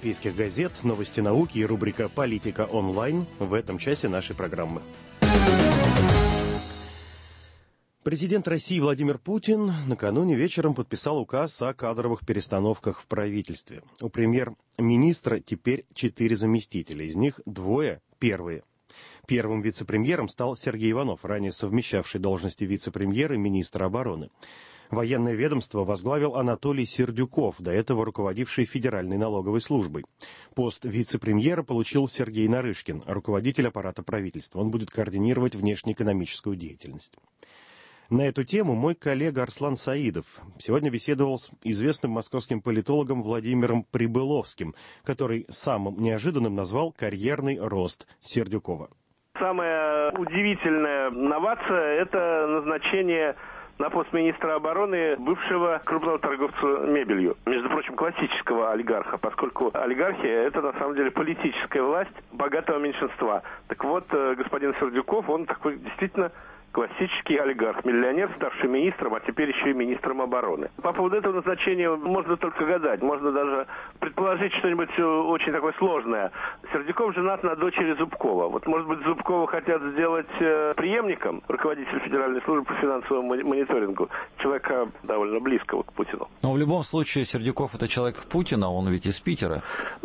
европейских газет, новости науки и рубрика «Политика онлайн» в этом часе нашей программы. Президент России Владимир Путин накануне вечером подписал указ о кадровых перестановках в правительстве. У премьер-министра теперь 4 заместителя, из них 2 первые. Первым вице-премьером стал Сергей Иванов, ранее совмещавший должности вице-премьера и министра обороны. Военное ведомство возглавил Анатолий Сердюков, до этого руководивший Федеральной налоговой службой. Пост вице-премьера получил Сергей Нарышкин, руководитель аппарата правительства. Он будет координировать внешнеэкономическую деятельность. На эту тему мой коллега Арслан Саидов сегодня беседовал с известным московским политологом Владимиром Прибыловским, который самым неожиданным назвал карьерный рост Сердюкова. Самая удивительная новация – это назначение на пост министра обороны бывшего крупного торговца мебелью. Между прочим, классического олигарха, поскольку олигархия – это на самом деле политическая власть богатого меньшинства. Так вот, господин Сердюков, он такой действительно классический олигарх, миллионер, ставший министром, а теперь еще и министром обороны. По поводу этого назначения можно только гадать, можно даже предположить что-нибудь очень такое сложное. Сердюков женат на дочери Зубкова. Вот, может быть, Зубкова хотят сделать преемником руководителя Федеральной службы по финансовому мониторингу, человека довольно близкого к Путину. Но в любом случае Сердюков — это человек Путина, он ведь из Питера.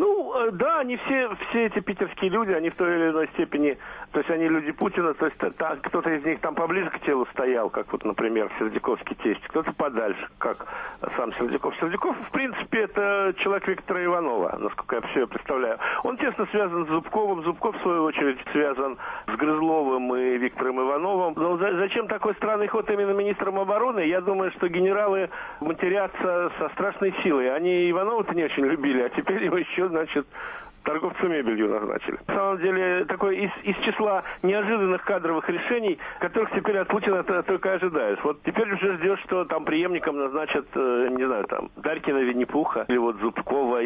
Да, они все эти питерские люди, они в той или иной степени, то есть они люди Путина, то есть кто-то из них там поближе к телу стоял, как вот, например, Сердюковский тесть, кто-то подальше, как сам Сердюков. Сердюков, в принципе, это человек Виктора Иванова, насколько я все представляю. Он тесно связан с Зубковым, Зубков, в свою очередь, связан с Грызловым и Виктором Ивановым. Но зачем такой странный ход именно министром обороны? Я думаю, что генералы матерятся со страшной силой. Они Иванова-то не очень любили, а теперь его еще, значит, торговца мебелью назначили. На самом деле, такое из числа неожиданных кадровых решений, которых теперь от Путина только ожидаешь. Вот теперь уже ждешь, что там преемником назначат, не знаю, там, Дарькина, Винни-Пуха, или вот Зубкова,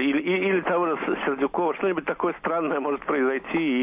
или того же Сердюкова. Что-нибудь такое странное может произойти и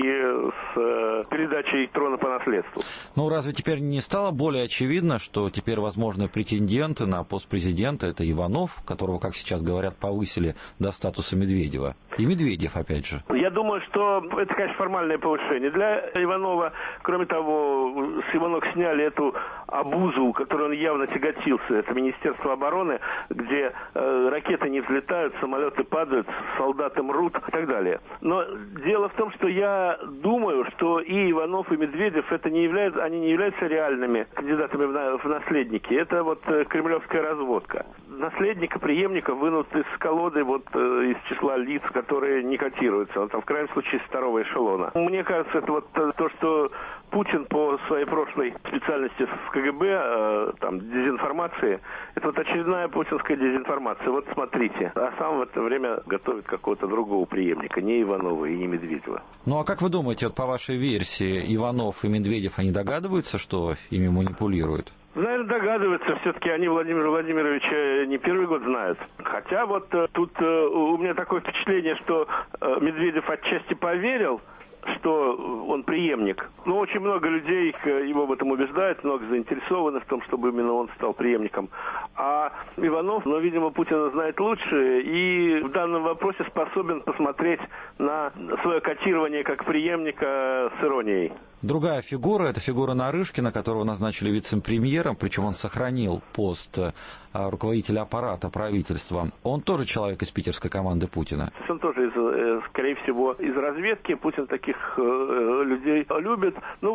с передачей трона по наследству. Ну, разве теперь не стало более очевидно, что теперь возможны претенденты на пост президента? Это Иванов, которого, как сейчас говорят, повысили до статуса Медведева. И Медведев, опять же. Я думаю, что это, конечно, формальное повышение. Для Иванова, кроме того, с Иванова сняли эту обузу, которой он явно тяготился. Это Министерство обороны, где ракеты не взлетают, самолеты падают, солдаты мрут и так далее. Но дело в том, что я думаю, что и Иванов, и Медведев они не являются реальными кандидатами в наследники. Это вот кремлевская разводка. Наследника, преемника вынут из колоды из числа лиц, которые не котируются. Там, в крайнем случае, из второго эшелона. Мне кажется, это вот то, что Путин по своей прошлой специальности в КГБ, дезинформации, это вот очередная путинская дезинформация. Вот смотрите. А сам в это время готовит какого-то другого преемника, не Иванова и не Медведева. Ну а как вы думаете, по вашей версии, Иванов и Медведев, они догадываются, что ими манипулируют? Наверное, догадываются. Все-таки они Владимира Владимировича не первый год знают. Хотя вот тут у меня такое впечатление, что Медведев отчасти поверил, что он преемник. Но очень много людей его в этом убеждают, много заинтересованы в том, чтобы именно он стал преемником. А Иванов, видимо, Путина знает лучше и в данном вопросе способен посмотреть на свое котирование как преемника с иронией. Другая фигура, это фигура Нарышкина, которого назначили вице-премьером, причем он сохранил пост руководителя аппарата правительства. Он тоже человек из питерской команды Путина. Он тоже, скорее всего, из разведки. Путин таких людей любит.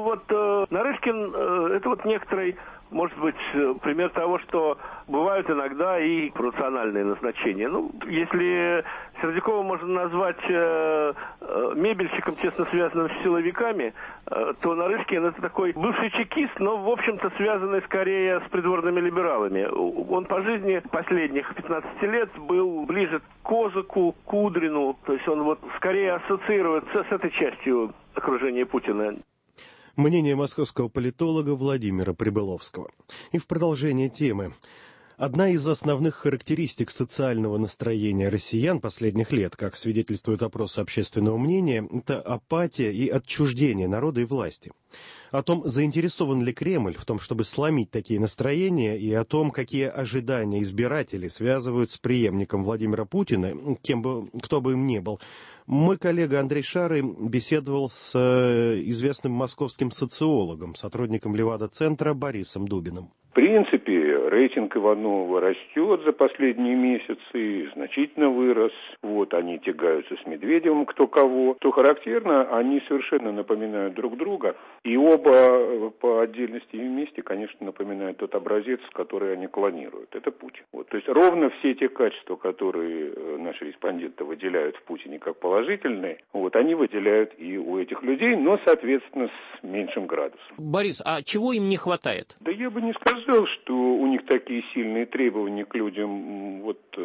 Нарышкин, это вот некоторый, может быть, пример того, что бывают иногда и рациональные назначения. Если Сердюкова можно назвать мебельщиком, тесно связанным с силовиками, то Нарышкин это такой бывший чекист, но, в общем-то, связанный скорее с придворными либералами. Он по жизни последних 15 лет был ближе к Козаку, Кудрину, то есть он скорее ассоциируется с этой частью окружения Путина. Мнение московского политолога Владимира Прибыловского. И в продолжение темы. Одна из основных характеристик социального настроения россиян последних лет, как свидетельствуют опросы общественного мнения, это апатия и отчуждение народа и власти. О том, заинтересован ли Кремль в том, чтобы сломить такие настроения, и о том, какие ожидания избирателей связывают с преемником Владимира Путина, кто бы им ни был, мой коллега Андрей Шарый беседовал с известным московским социологом, сотрудником Левада-центра Борисом Дубиным. В принципе, рейтинг Иванова растет за последние месяцы, значительно вырос. Вот они тягаются с Медведевым кто кого. Что характерно, они совершенно напоминают друг друга. И оба по отдельности и вместе, конечно, напоминают тот образец, который они клонируют. Это Путин. Вот. То есть ровно все те качества, которые наши респонденты выделяют в Путине как положительные, вот, они выделяют и у этих людей, но, соответственно, с меньшим градусом. Борис, а чего им не хватает? Да я бы не сказал, что у них такие сильные требования к людям,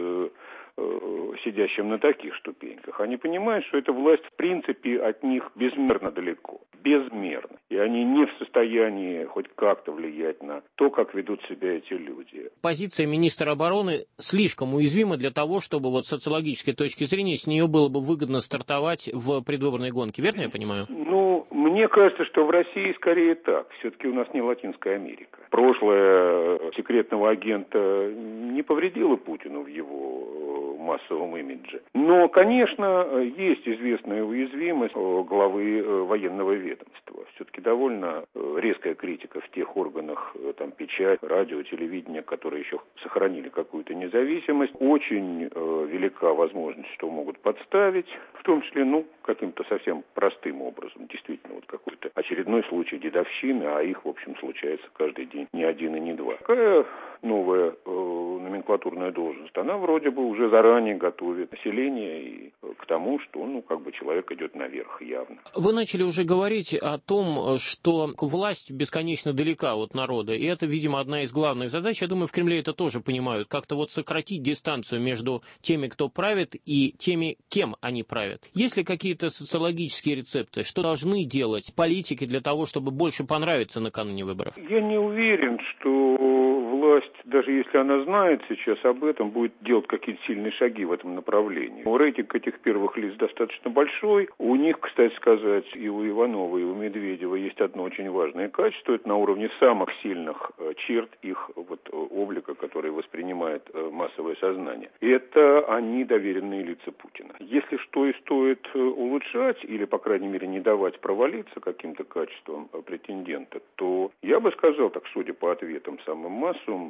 сидящим на таких ступеньках. Они понимают, что эта власть, в принципе, от них безмерно далеко. Безмерно. И они не в состоянии хоть как-то влиять на то, как ведут себя эти люди. Позиция министра обороны слишком уязвима для того, чтобы с социологической точки зрения с нее было бы выгодно стартовать в предвыборной гонке. Верно я понимаю? Мне кажется, что в России скорее так. Все-таки у нас не Латинская Америка. Прошлое секретного агента не повредило Путину в его массовом имидже. Но, конечно, есть известная уязвимость главы военного ведомства. Все-таки довольно резкая критика в тех органах, печать, радио, телевидение, которые еще сохранили какую-то независимость. Очень велика возможность, что могут подставить, в том числе, каким-то совсем простым образом. Действительно, какой-то очередной случай дедовщины, а их, в общем, случается каждый день не один и не два. Такая новая номенклатурная должность, она вроде бы уже заранее готовит население и к тому, что, человек идет наверх явно. Вы начали уже говорить о том, что власть бесконечно далека от народа, и это, видимо, одна из главных задач. Я думаю, в Кремле это тоже понимают, как-то сократить дистанцию между теми, кто правит, и теми, кем они правят. Есть ли какие-то социологические рецепты, что должны делать политики для того, чтобы больше понравиться накануне выборов? Я не уверен, что власть, даже если она знает сейчас об этом, будет делать какие-то сильные шаги в этом направлении. Рейтинг этих первых лиц достаточно большой. У них, кстати сказать, и у Иванова, и у Медведева есть одно очень важное качество. Это на уровне самых сильных черт их облика, который воспринимает массовое сознание. Это они доверенные лица Путина. Если что и стоит улучшать, или, по крайней мере, не давать провалиться каким-то качествам претендента, то я бы сказал, так судя по ответам самым массовым,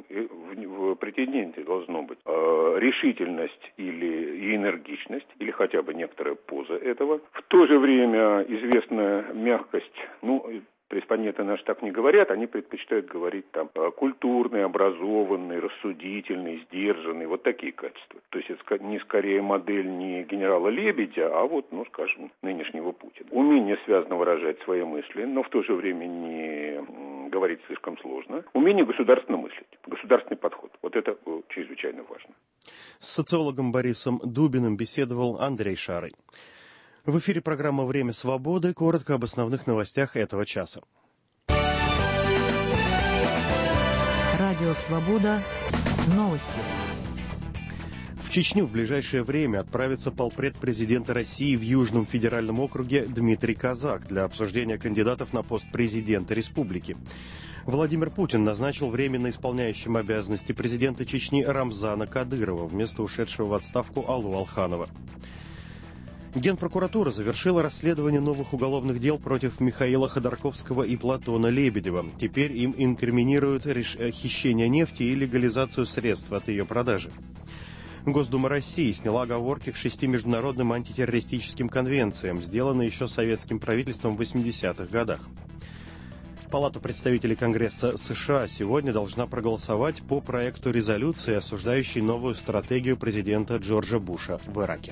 в претенденте должно быть решительность и энергичность, или хотя бы некоторая поза этого. В то же время известная мягкость, респонденты наши так не говорят, они предпочитают говорить культурный, образованный, рассудительный, сдержанный, такие качества. То есть это не скорее модель не генерала Лебедя, а нынешнего Путина. Умение связно выражать свои мысли, но в то же время не говорить слишком сложно. Умение государственно мыслить, государственный подход. Это чрезвычайно важно. С социологом Борисом Дубиным беседовал Андрей Шарый. В эфире программа «Время свободы». Коротко об основных новостях этого часа. Радио «Свобода». Новости. В Чечню в ближайшее время отправится полпред президента России в Южном федеральном округе Дмитрий Казак для обсуждения кандидатов на пост президента республики. Владимир Путин назначил временно исполняющим обязанности президента Чечни Рамзана Кадырова вместо ушедшего в отставку Аллу Алханова. Генпрокуратура завершила расследование новых уголовных дел против Михаила Ходорковского и Платона Лебедева. Теперь им инкриминируют хищение нефти и легализацию средств от ее продажи. Госдума России сняла оговорки к 6 международным антитеррористическим конвенциям, сделанные еще советским правительством в 80-х годах. Палата представителей Конгресса США сегодня должна проголосовать по проекту резолюции, осуждающей новую стратегию президента Джорджа Буша в Ираке.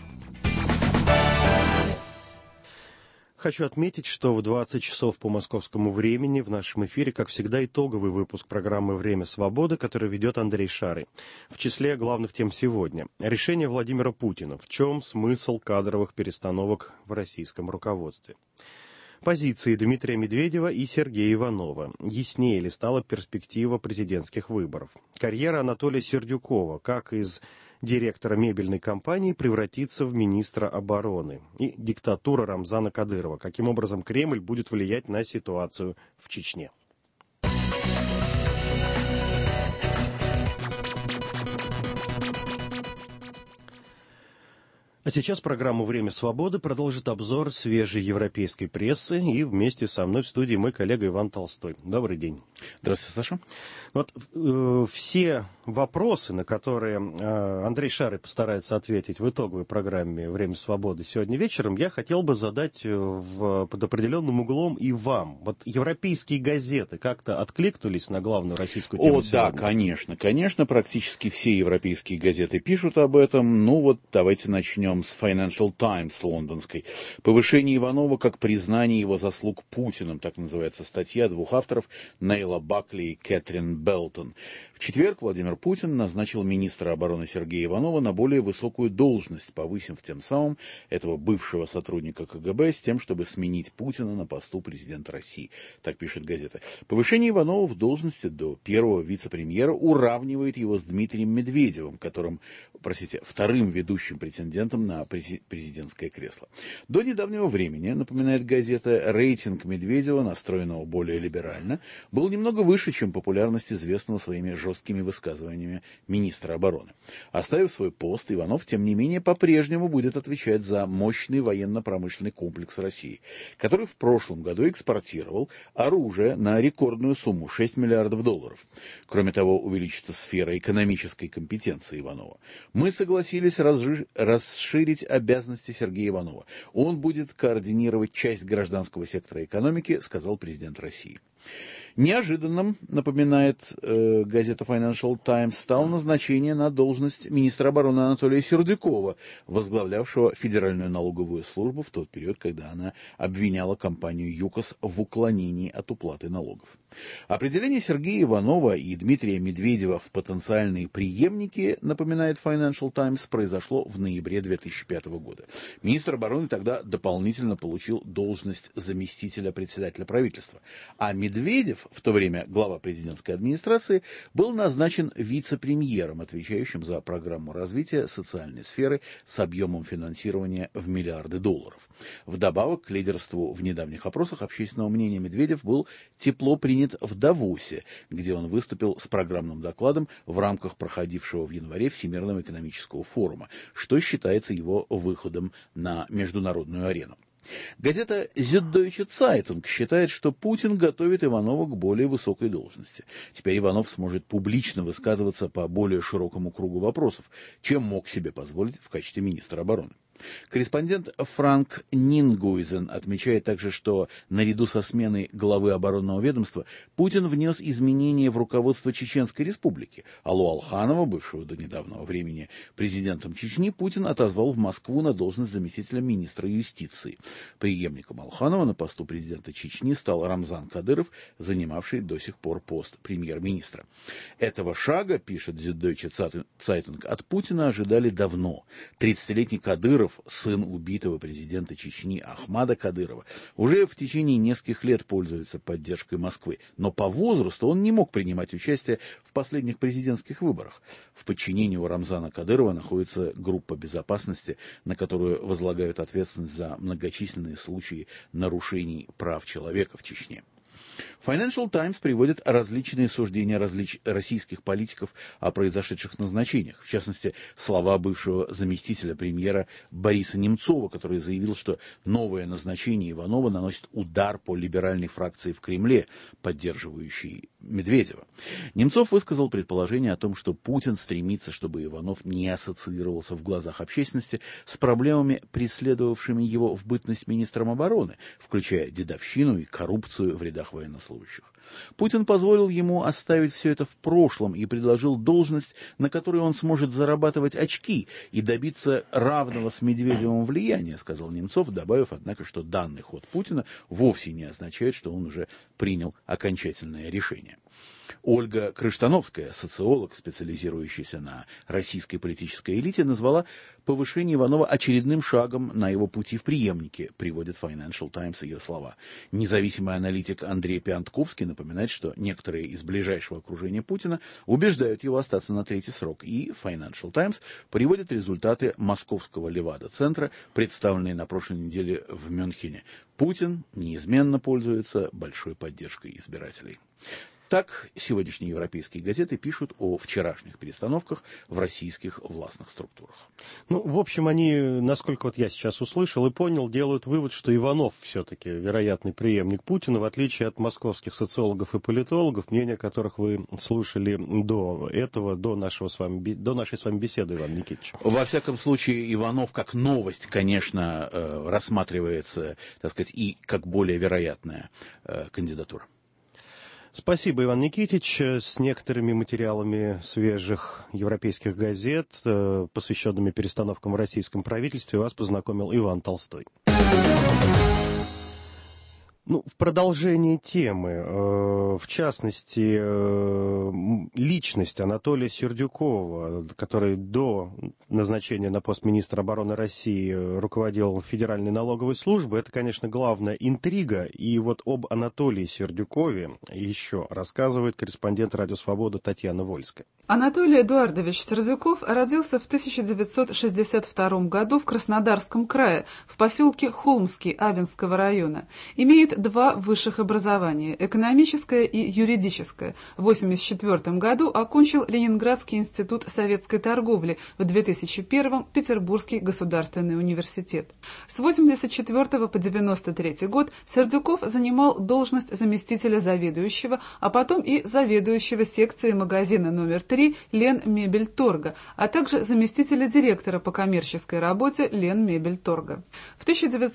Хочу отметить, что в 20 часов по московскому времени в нашем эфире, как всегда, итоговый выпуск программы «Время свободы», который ведет Андрей Шарый. В числе главных тем сегодня. Решение Владимира Путина. В чем смысл кадровых перестановок в российском руководстве? позиции Дмитрия Медведева и Сергея Иванова. Яснее ли стала перспектива президентских выборов? Карьера Анатолия Сердюкова, как из директора мебельной компании, превратится в министра обороны. И диктатура Рамзана Кадырова. Каким образом Кремль будет влиять на ситуацию в Чечне? А сейчас программу «Время свободы» продолжит обзор свежей европейской прессы. И вместе со мной в студии мой коллега Иван Толстой. Добрый день. Здравствуйте, Саша. Вот все вопросы, на которые Андрей Шарый постарается ответить в итоговой программе «Время свободы» сегодня вечером, я хотел бы задать под определенным углом и вам. Вот европейские газеты как-то откликнулись на главную российскую тему сегодня? Да, конечно. Конечно, практически все европейские газеты пишут об этом. Ну вот, давайте начнем с Financial Times лондонской. «Повышение Иванова как признание его заслуг Путиным», так называется статья двух авторов, Нейла Бакли и Кэтрин Белтон. В четверг Владимир Путин назначил министра обороны Сергея Иванова на более высокую должность, повысив тем самым этого бывшего сотрудника КГБ с тем, чтобы сменить Путина на посту президента России. Так пишет газета. Повышение Иванова в должности до первого вице-премьера уравнивает его с Дмитрием Медведевым, вторым ведущим претендентом на президентское кресло. До недавнего времени, напоминает газета, рейтинг Медведева, настроенного более либерально, был немного выше, чем популярность известного своими жесткими высказываниями министра обороны. Оставив свой пост, Иванов, тем не менее, по-прежнему будет отвечать за мощный военно-промышленный комплекс России, который в прошлом году экспортировал оружие на рекордную сумму $6 миллиардов. Кроме того, увеличится сфера экономической компетенции Иванова. Мы согласились расширить обязанности Сергея Иванова. Он будет координировать часть гражданского сектора экономики, сказал президент России. Неожиданным, напоминает газета Financial Times, стало назначение на должность министра обороны Анатолия Сердюкова, возглавлявшего Федеральную налоговую службу в тот период, когда она обвиняла компанию ЮКОС в уклонении от уплаты налогов. Определение Сергея Иванова и Дмитрия Медведева в потенциальные преемники, напоминает Financial Times, произошло в ноябре 2005 года. Министр обороны тогда дополнительно получил должность заместителя председателя правительства, а Медведев, в то время глава президентской администрации, был назначен вице-премьером, отвечающим за программу развития социальной сферы с объемом финансирования в миллиарды долларов. Вдобавок к лидерству в недавних опросах общественного мнения Медведев был тепло принят в Давосе, где он выступил с программным докладом в рамках проходившего в январе Всемирного экономического форума, что считается его выходом на международную арену. Газета Süddeutsche Zeitung считает, что Путин готовит Иванова к более высокой должности. Теперь Иванов сможет публично высказываться по более широкому кругу вопросов, чем мог себе позволить в качестве министра обороны. Корреспондент Франк Нингуизен отмечает также, что наряду со сменой главы оборонного ведомства Путин внес изменения в руководство Чеченской республики. Алу Алханова, бывшего до недавнего времени президентом Чечни, Путин отозвал в Москву на должность заместителя министра юстиции. Преемником Алханова на посту президента Чечни стал Рамзан Кадыров, занимавший до сих пор пост премьер-министра. Этого шага, пишет Süddeutsche Zeitung, от Путина ожидали давно. 30-летний Кадыров, сын убитого президента Чечни Ахмада Кадырова, уже в течение нескольких лет пользуется поддержкой Москвы, но по возрасту он не мог принимать участие в последних президентских выборах. В подчинении у Рамзана Кадырова находится группа безопасности, на которую возлагают ответственность за многочисленные случаи нарушений прав человека в Чечне. Financial Times приводит различные суждения российских политиков о произошедших назначениях. В частности, слова бывшего заместителя премьера Бориса Немцова, который заявил, что новое назначение Иванова наносит удар по либеральной фракции в Кремле, поддерживающей Медведева. Немцов высказал предположение о том, что Путин стремится, чтобы Иванов не ассоциировался в глазах общественности с проблемами, преследовавшими его в бытность министром обороны, включая дедовщину и коррупцию в рядах военнослужащих. Путин позволил ему оставить все это в прошлом и предложил должность, на которой он сможет зарабатывать очки и добиться равного с Медведевым влияния, сказал Немцов, добавив, однако, что данный ход Путина вовсе не означает, что он уже принял окончательное решение. Ольга Крыштановская, социолог, специализирующийся на российской политической элите, назвала повышение Иванова очередным шагом на его пути в преемнике, приводит Financial Times ее слова. Независимый аналитик Андрей Пиантковский напоминает, что некоторые из ближайшего окружения Путина убеждают его остаться на третий срок. И Financial Times приводит результаты московского Левада-центра, представленные на прошлой неделе в Мюнхене. Путин неизменно пользуется большой поддержкой избирателей. Так, сегодняшние европейские газеты пишут о вчерашних перестановках в российских властных структурах. Ну, в общем, они, насколько вот я сейчас услышал и понял, делают вывод, что Иванов все-таки вероятный преемник Путина, в отличие от московских социологов и политологов, мнения которых вы слушали до этого, до нашей с вами беседы, Иван Никитич. Во всяком случае, Иванов как новость, конечно, рассматривается, так сказать, и как более вероятная кандидатура. Спасибо, Иван Никитич. С некоторыми материалами свежих европейских газет, посвященными перестановкам в российском правительстве, вас познакомил Иван Толстой. Ну, в продолжении темы, в частности, личность Анатолия Сердюкова, который до назначения на пост министра обороны России руководил Федеральной налоговой службой, это, конечно, главная интрига. И вот об Анатолии Сердюкове еще рассказывает корреспондент «Радио Свобода» Татьяна Вольская. Анатолий Эдуардович Сердюков родился в 1962 году в Краснодарском крае, в поселке Холмский Абинского района. Имеет два высших образования – экономическое и юридическое. В 1984 году окончил Ленинградский институт советской торговли, в 2001 – Петербургский государственный университет. С 1984 по 1993 год Сердюков занимал должность заместителя заведующего, а потом и заведующего секцией магазина номер 3 Ленмебельторга, а также заместителя директора по коммерческой работе Ленмебельторга. В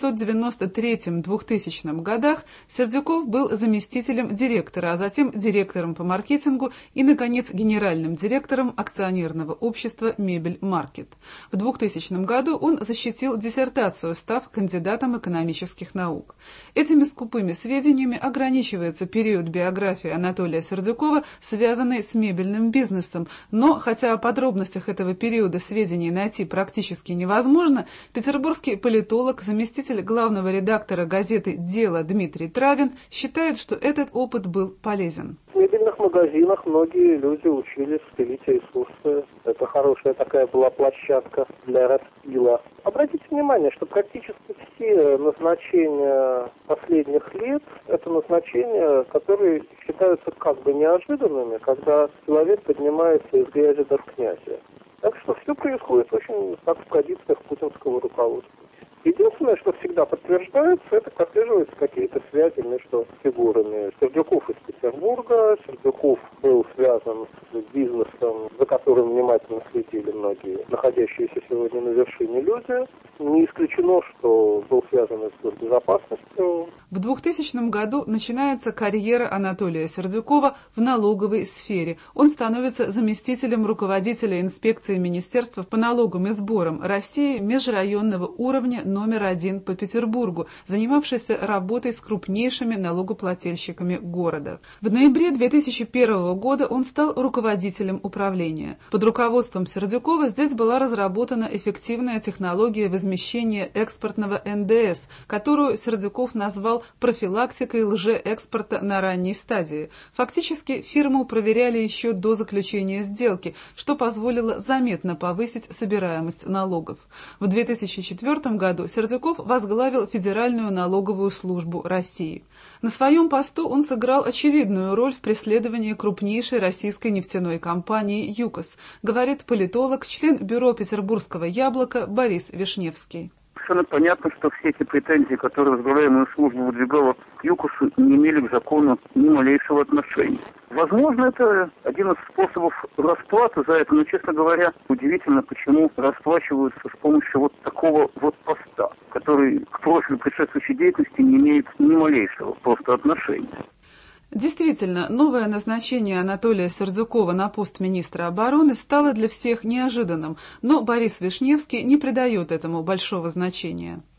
1993-2000 годах Сердюков был заместителем директора, а затем директором по маркетингу и, наконец, генеральным директором акционерного общества «Мебель-Маркет». В 2000 году он защитил диссертацию, став кандидатом экономических наук. Этими скупыми сведениями ограничивается период биографии Анатолия Сердюкова, связанный с мебельным бизнесом, но, хотя о подробностях этого периода сведений найти практически невозможно, петербургский политолог, заместитель главного редактора газеты «Дело» Дмитрий Травин считает, что этот опыт был полезен. В мебельных магазинах многие люди учились пилить искусство. Это хорошая такая была площадка для распила. Обратите внимание, что практически все назначения последних лет – это назначения, которые считаются как бы неожиданными, когда человек поднимается из грязи до князя. Так что все происходит очень как в традициях путинского руководства. Единственное, что всегда подтверждается, это прослеживаются какие-то связи между фигурами. Сердюков из Петербурга, Сердюков был связан с бизнесом, за которым внимательно следили многие находящиеся сегодня на вершине люди. Не исключено, что был связан и с безопасностью. В 2000 году начинается карьера Анатолия Сердюкова в налоговой сфере. Он становится заместителем руководителя инспекции Министерства по налогам и сборам России межрайонного уровня номер 1 по Петербургу, занимавшийся работой с крупнейшими налогоплательщиками города. В ноябре 2001 года он стал руководителем управления. Под руководством Сердюкова здесь была разработана эффективная технология возмещения экспортного НДС, которую Сердюков назвал профилактикой лжеэкспорта на ранней стадии. Фактически фирму проверяли еще до заключения сделки, что позволило заметно повысить собираемость налогов. В 2004 году Сердюков возглавил Федеральную налоговую службу России. На своем посту он сыграл очевидную роль в преследовании крупнейшей российской нефтяной компании «ЮКОС», говорит политолог, член бюро петербургского «Яблока» Борис Вишневский. Совершенно понятно, что все эти претензии, которые возглавляемая служба выдвигала к ЮКОСу, не имели к закону ни малейшего отношения. Возможно, это один из способов расплаты за это, но, честно говоря, удивительно, почему расплачиваются с помощью вот такого вот поста, который к профилю предшествующей деятельности не имеет ни малейшего просто отношения. Действительно, новое назначение Анатолия Сердюкова на пост министра обороны стало для всех неожиданным, но Борис Вишневский не придает этому большого значения.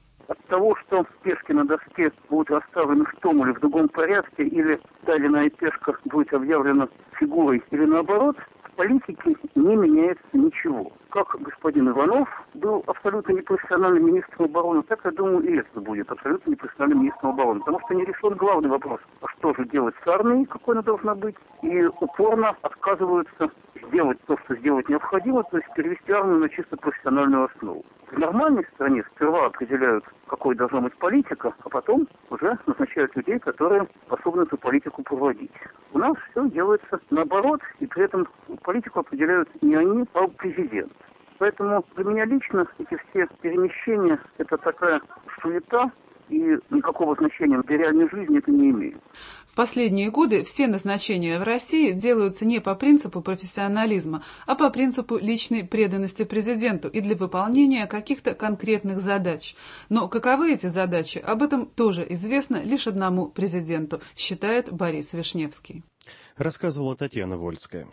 того, что пешки на доске будут расставлены в том или в другом порядке, или та или иная пешка будет объявлена фигурой, или наоборот, в политике не меняется ничего. Как господин Иванов был абсолютно непрофессиональным министром обороны, так, я думаю, и этот будет абсолютно непрофессиональным министром обороны. Потому что не решен главный вопрос, а что же делать с армией, какой она должна быть, и упорно отказываются сделать то, что сделать необходимо, то есть перевести армию на чисто профессиональную основу. В нормальной стране сперва определяют, какой должна быть политика, а потом уже назначают людей, которые способны эту политику проводить. У нас все делается наоборот, и при этом политику определяют не они, а президент. Поэтому для меня лично эти все перемещения – это такая суета, и никакого значения для реальной жизни это не имеет. В последние годы все назначения в России делаются не по принципу профессионализма, а по принципу личной преданности президенту и для выполнения каких-то конкретных задач. Но каковы эти задачи, об этом тоже известно лишь одному президенту, считает Борис Вишневский. Рассказывала Татьяна Вольская.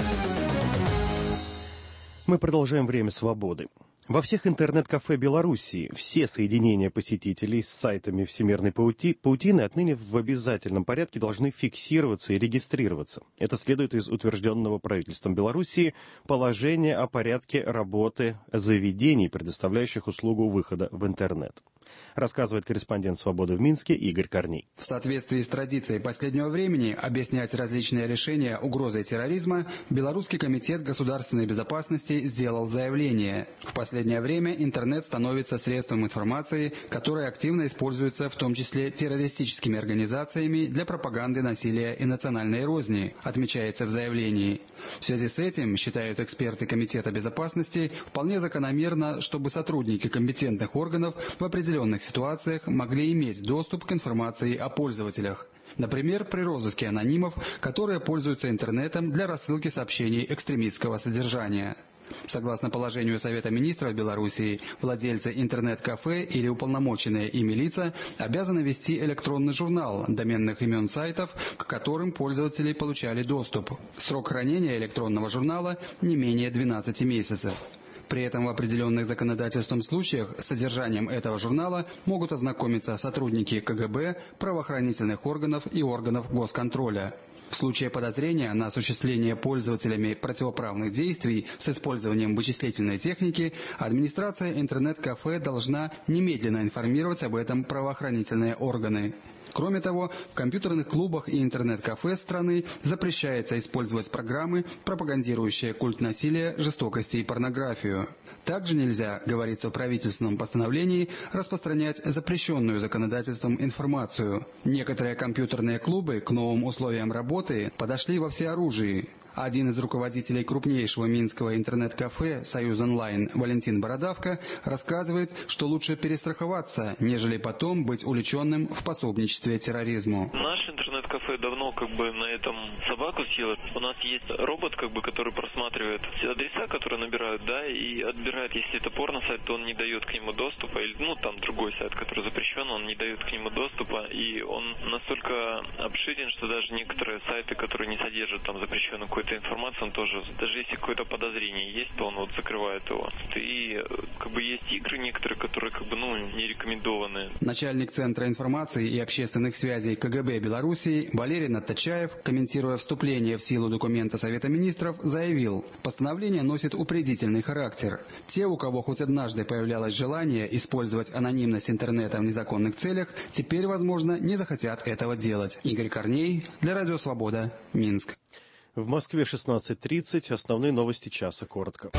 Мы продолжаем «Время свободы». Во всех интернет-кафе Белоруссии все соединения посетителей с сайтами всемирной паутины отныне в обязательном порядке должны фиксироваться и регистрироваться. Это следует из утвержденного правительством Белоруссии положения о порядке работы заведений, предоставляющих услугу выхода в интернет. Рассказывает корреспондент «Свободы» в Минске Игорь Корней. В соответствии с традицией последнего времени объяснять различные решения угрозой терроризма, Белорусский комитет государственной безопасности сделал заявление. В последнее время интернет становится средством информации, которое активно используется в том числе террористическими организациями для пропаганды насилия и национальной розни, отмечается в заявлении. В связи с этим, считают эксперты Комитета безопасности, вполне закономерно, чтобы сотрудники компетентных органов в определенных ситуациях могли иметь доступ к информации о пользователях. Например, при розыске анонимов, которые пользуются интернетом для рассылки сообщений экстремистского содержания. Согласно положению Совета министров Белоруссии, владельцы интернет-кафе или уполномоченные ими лица обязаны вести электронный журнал доменных имен сайтов, к которым пользователи получали доступ. Срок хранения электронного журнала не менее 12 месяцев. При этом в определенных законодательством случаях с содержанием этого журнала могут ознакомиться сотрудники КГБ, правоохранительных органов и органов госконтроля. В случае подозрения на осуществление пользователями противоправных действий с использованием вычислительной техники, администрация интернет-кафе должна немедленно информировать об этом правоохранительные органы. Кроме того, в компьютерных клубах и интернет-кафе страны запрещается использовать программы, пропагандирующие культ насилия, жестокости и порнографию. Также нельзя, говорится в правительственном постановлении, распространять запрещенную законодательством информацию. Некоторые компьютерные клубы к новым условиям работы подошли во всеоружии. Один из руководителей крупнейшего минского интернет-кафе «Союз онлайн» Валентин Бородавка рассказывает, что лучше перестраховаться, нежели потом быть увлеченным в пособничестве терроризму. Наш интернет-кафе давно на этом собаку съел. У нас есть робот, который просматривает все адреса, которые набирают, и отбирает, если это порно-сайт, то он не дает к нему доступа, или там другой сайт, который запрещен, он не дает к нему доступа, и он настолько обширен, что даже некоторые сайты, которые не содержат запрещенную какую-то информацию, он тоже, даже если какое-то подозрение есть, то он закрывает его. И есть игры некоторые, которые не рекомендованы. Начальник Центра информации и общественных связей КГБ Белоруссии Валерий Надтачаев, комментируя вступление в силу документа Совета министров, заявил: постановление носит упредительный характер. Те, у кого хоть однажды появлялось желание использовать анонимность интернета в незаконных целях, теперь, возможно, не захотят этого делать. Игорь Корней, для Радио Свобода, Минск. В Москве 16:30. Основные новости часа. Коротко.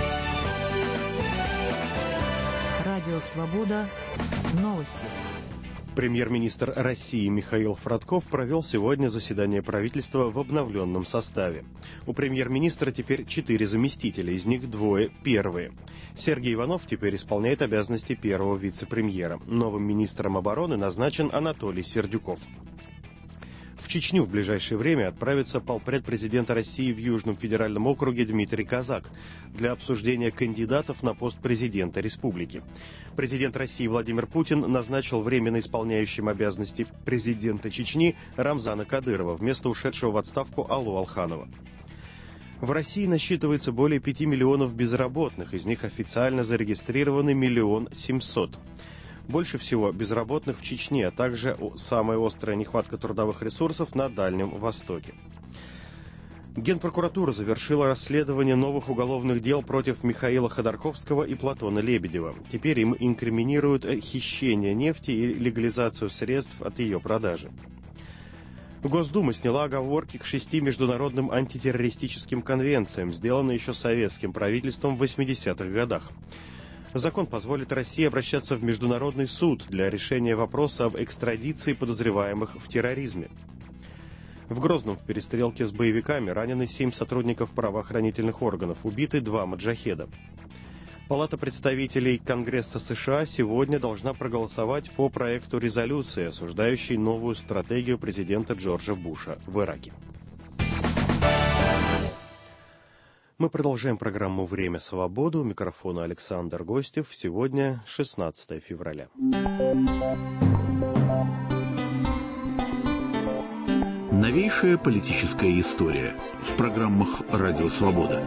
Радио Свобода. Новости. Премьер-министр России Михаил Фродков провел сегодня заседание правительства в обновленном составе. У премьер-министра теперь 4 заместителя, из них 2 первые. Сергей Иванов теперь исполняет обязанности первого вице-премьера. Новым министром обороны назначен Анатолий Сердюков. В Чечню в ближайшее время отправится полпред президента России в Южном федеральном округе Дмитрий Казак для обсуждения кандидатов на пост президента республики. Президент России Владимир Путин назначил временно исполняющим обязанности президента Чечни Рамзана Кадырова вместо ушедшего в отставку Аллу Алханова. В России насчитывается более 5 миллионов безработных, из них официально зарегистрированы 1 700 000. Больше всего безработных в Чечне, а также самая острая нехватка трудовых ресурсов на Дальнем Востоке. Генпрокуратура завершила расследование новых уголовных дел против Михаила Ходорковского и Платона Лебедева. Теперь им инкриминируют хищение нефти и легализацию средств от ее продажи. Госдума сняла оговорки к 6 международным антитеррористическим конвенциям, сделанные еще советским правительством в 80-х годах. Закон позволит России обращаться в Международный суд для решения вопроса об экстрадиции подозреваемых в терроризме. В Грозном в перестрелке с боевиками ранены 7 сотрудников правоохранительных органов, убиты 2 маджахеда. Палата представителей Конгресса США сегодня должна проголосовать по проекту резолюции, осуждающей новую стратегию президента Джорджа Буша в Ираке. Мы продолжаем программу «Время свободы». У микрофона Александр Гостев. Сегодня 16 февраля. Новейшая политическая история в программах «Радио Свобода».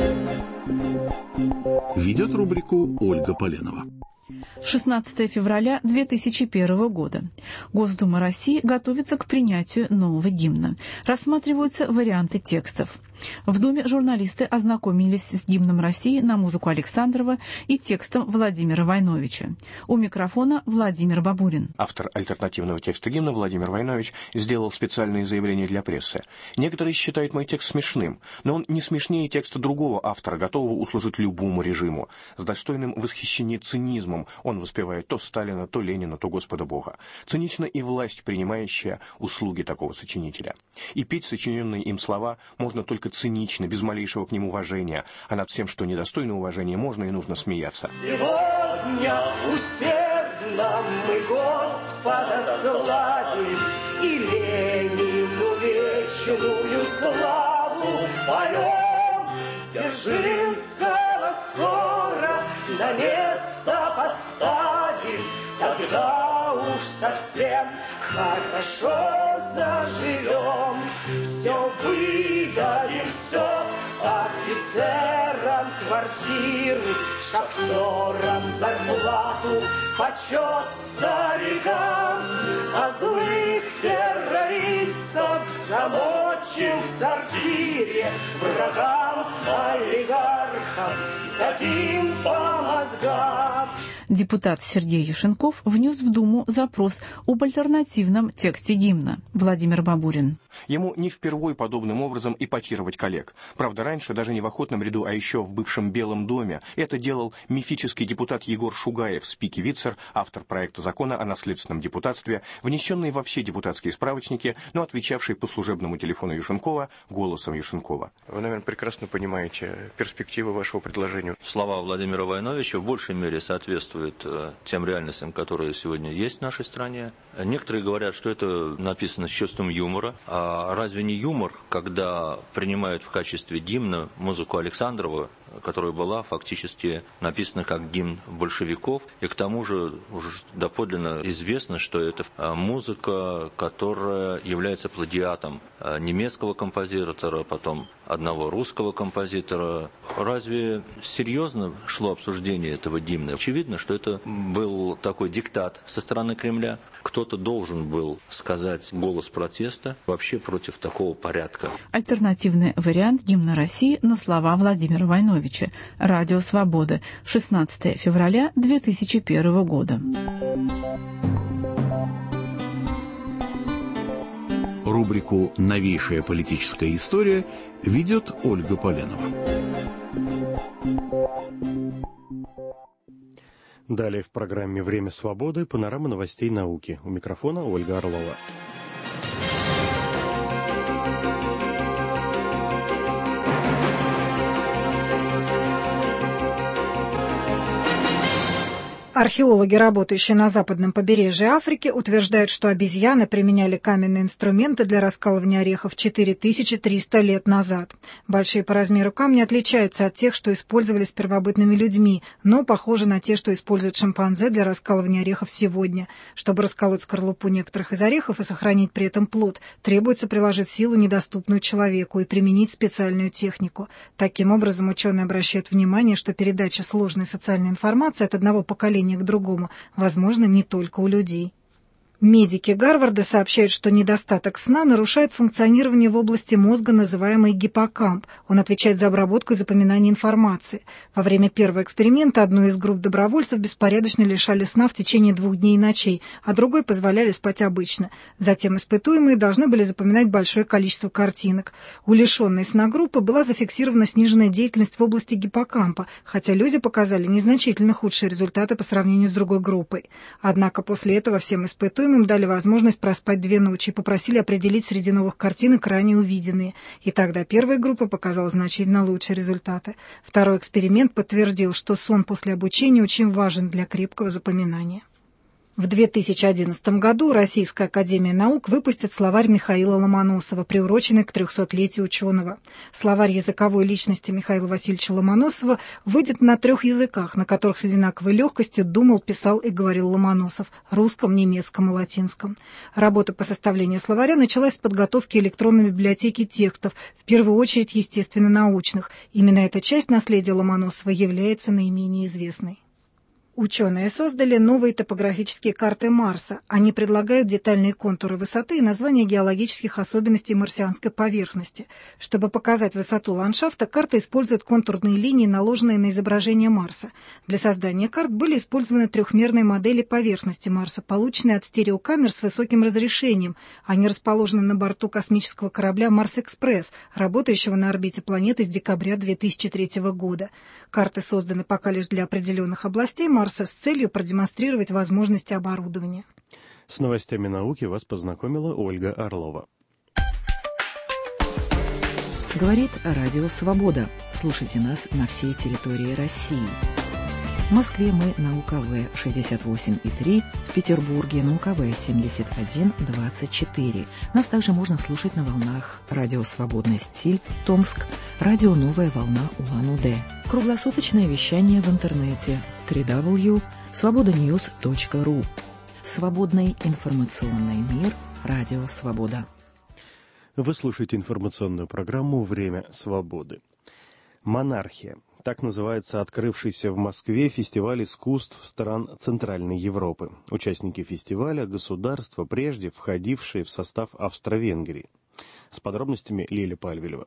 Ведет рубрику Ольга Поленова. 16 февраля 2001 года. Госдума России готовится к принятию нового гимна. Рассматриваются варианты текстов. В Думе журналисты ознакомились с гимном России на музыку Александрова и текстом Владимира Войновича. У микрофона Владимир Бабурин. Автор альтернативного текста гимна Владимир Войнович сделал специальные заявления для прессы. Некоторые считают мой текст смешным, но он не смешнее текста другого автора, готового услужить любому режиму. С достойным восхищения цинизмом он воспевает то Сталина, то Ленина, то Господа Бога. Цинична и власть, принимающая услуги такого сочинителя. И петь сочиненные им слова можно только цинично, без малейшего к ним уважения, а над всем, что недостойно уважения, можно и нужно смеяться. Сегодня усердно мы Господа славим, и Ленину вечную славу поем. Дзержинского скоро на место поставим, тогда уж совсем хорошо заживем. Все выдадим, все офицерам квартиры, шахтерам зарплату, почет старикам, а злых террористов замочим в сортире, врагам олигархам дадим по мозгам. Депутат Сергей Юшенков внес в Думу запрос об альтернативном тексте гимна. Владимир Бабурин. Ему не впервой подобным образом эпатировать коллег. Правда, раньше даже не в охотном ряду, а еще в бывшем Белом доме. Это делал мифический депутат Егор Шугаев, спикер-вицер, автор проекта закона о наследственном депутатстве, внесенный во все депутатские справочники, но отвечавший по служебному телефону Юшенкова голосом Юшенкова. Вы, наверное, прекрасно понимаете перспективы вашего предложения. Слова Владимира Войновича в большей мере соответствуют тем реальностям, которые сегодня есть в нашей стране. Некоторые говорят, что это написано с чувством юмора. А разве не юмор, когда принимают в качестве гимна музыку Александрова, которая была фактически написана как гимн большевиков, и к тому же уже доподлинно известно, что это музыка, которая является плагиатом немецкого композитора, потом одного русского композитора. Разве серьезно шло обсуждение этого гимна? Очевидно, что это был такой диктат со стороны Кремля. Кто-то должен был сказать голос протеста вообще против такого порядка. Альтернативный вариант гимна России на слова Владимира Войновича. Радио Свобода. 16 февраля 2001 года. Рубрику «Новейшая политическая история» ведет Ольга Поленова. Далее в программе «Время свободы» панорама новостей науки. У микрофона Ольга Орлова. Археологи, работающие на западном побережье Африки, утверждают, что обезьяны применяли каменные инструменты для раскалывания орехов 4300 лет назад. Большие по размеру камни отличаются от тех, что использовались первобытными людьми, но похожи на те, что используют шимпанзе для раскалывания орехов сегодня. Чтобы расколоть скорлупу некоторых из орехов и сохранить при этом плод, требуется приложить силу, недоступную человеку, и применить специальную технику. Таким образом, ученые обращают внимание, что передача сложной социальной информации от одного поколения отношение к другому возможно не только у людей. Медики Гарварда сообщают, что недостаток сна нарушает функционирование в области мозга, называемый гиппокамп. Он отвечает за обработку и запоминание информации. Во время первого эксперимента одну из групп добровольцев беспорядочно лишали сна в течение 2 дней и ночей, а другой позволяли спать обычно. Затем испытуемые должны были запоминать большое количество картинок. У лишенной сна группы была зафиксирована сниженная деятельность в области гиппокампа, хотя люди показали незначительно худшие результаты по сравнению с другой группой. Однако после этого всем испытуемым им дали возможность проспать 2 ночи и попросили определить среди новых картинок ранее увиденные. И тогда первая группа показала значительно лучшие результаты. Второй эксперимент подтвердил, что сон после обучения очень важен для крепкого запоминания. В 2011 году Российская академия наук выпустит словарь Михаила Ломоносова, приуроченный к 300-летию ученого. Словарь языковой личности Михаила Васильевича Ломоносова выйдет на 3 языках, на которых с одинаковой легкостью думал, писал и говорил Ломоносов – русском, немецком и латинском. Работа по составлению словаря началась с подготовки электронной библиотеки текстов, в первую очередь естественно-научных. Именно эта часть наследия Ломоносова является наименее известной. Ученые создали новые топографические карты Марса. Они предлагают детальные контуры высоты и названия геологических особенностей марсианской поверхности. Чтобы показать высоту ландшафта, карта использует контурные линии, наложенные на изображение Марса. Для создания карт были использованы трехмерные модели поверхности Марса, полученные от стереокамер с высоким разрешением. Они расположены на борту космического корабля «Марс-Экспресс», работающего на орбите планеты с декабря 2003 года. Карты созданы пока лишь для определенных областей Марса с целью продемонстрировать возможности оборудования. С новостями науки вас познакомила Ольга Орлова. Говорит Радио Свобода. Слушайте нас на всей территории России. В Москве мы на УКВ 68,3, в Петербурге на УКВ 71,24. Нас также можно слушать на волнах Радио Свободный стиль, Томск, Радио Новая волна Улан-Удэ. Круглосуточное вещание в интернете www.svobodanews.ru. Свободный информационный мир. Радио Свобода. Вы слушаете информационную программу «Время свободы». Монархия. Так называется открывшийся в Москве фестиваль искусств стран Центральной Европы. Участники фестиваля – государства, прежде входившие в состав Австро-Венгрии. С подробностями Лиля Пальвелева.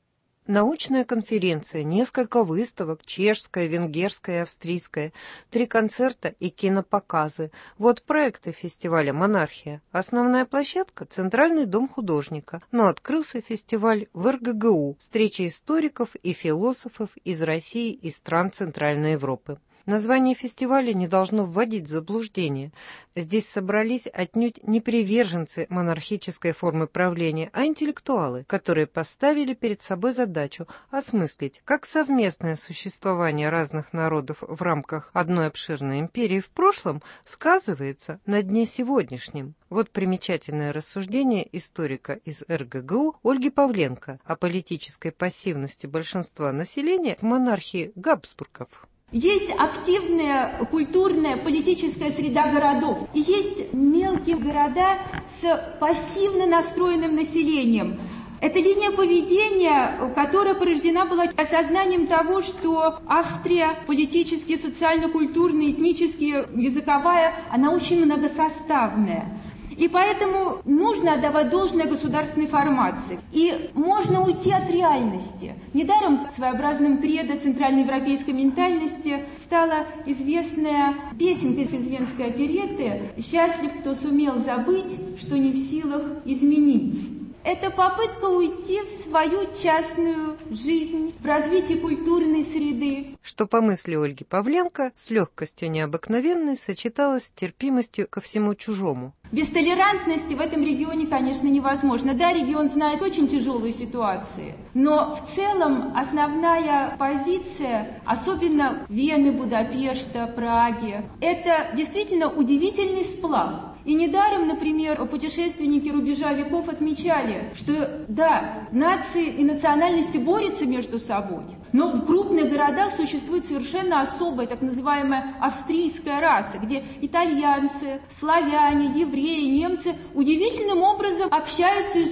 Научная конференция, несколько выставок, чешская, венгерская и австрийская, 3 концерта и кинопоказы. Вот проекты фестиваля «Монархия». Основная площадка – Центральный дом художника, но открылся фестиваль в РГГУ, встреча историков и философов из России и стран Центральной Европы. Название фестиваля не должно вводить в заблуждение. Здесь собрались отнюдь не приверженцы монархической формы правления, а интеллектуалы, которые поставили перед собой задачу осмыслить, как совместное существование разных народов в рамках одной обширной империи в прошлом сказывается на дне сегодняшнем. Вот примечательное рассуждение историка из РГГУ Ольги Павленко о политической пассивности большинства населения в монархии Габсбургов. Есть активная культурная, политическая среда городов. И есть мелкие города с пассивно настроенным населением. Это линия поведения, которая порождена была осознанием того, что Австрия политически, социально-культурно, этнически, языковая, она очень многосоставная. И поэтому нужно отдавать должное государственной формации. И можно уйти от реальности. Недаром своеобразным кредо центральноевропейской ментальности стала известная песенка из венской оперетты «Счастлив, кто сумел забыть, что не в силах изменить». Это попытка уйти в свою частную жизнь, в развитие культурной среды. Что, по мысли Ольги Павленко, с легкостью необыкновенной сочеталось с терпимостью ко всему чужому. Без толерантности в этом регионе, конечно, невозможно. Да, регион знает очень тяжелые ситуации, но в целом основная позиция, особенно Вены, Будапешта, Праги, это действительно удивительный сплав. И недаром, например, путешественники рубежа веков отмечали, что да, нации и национальности борются между собой, но в крупных городах существует совершенно особая, так называемая австрийская раса, где итальянцы, славяне, евреи, немцы удивительным образом общаются и живут.